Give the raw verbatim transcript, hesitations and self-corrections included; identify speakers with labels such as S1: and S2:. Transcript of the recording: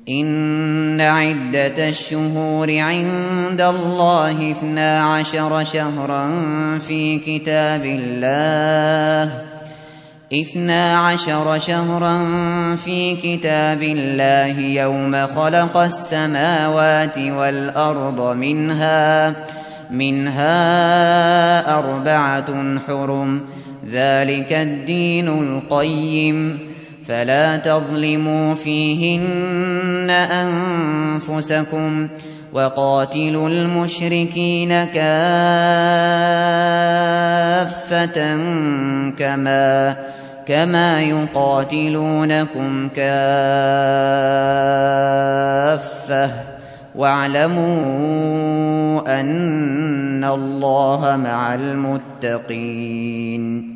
S1: إن عدة الشهور عند الله اثنا عشر شهرا في كتاب الله اثنا عشر شهرا في كتاب الله يوم خلق السماوات والأرض منها منها أربعة حرم ذلك الدين القيم فلا تظلموا فيهن أنفسكم وقاتلوا المشركين كافة كما كما يقاتلونكم كافة واعلموا أن الله مع المتقين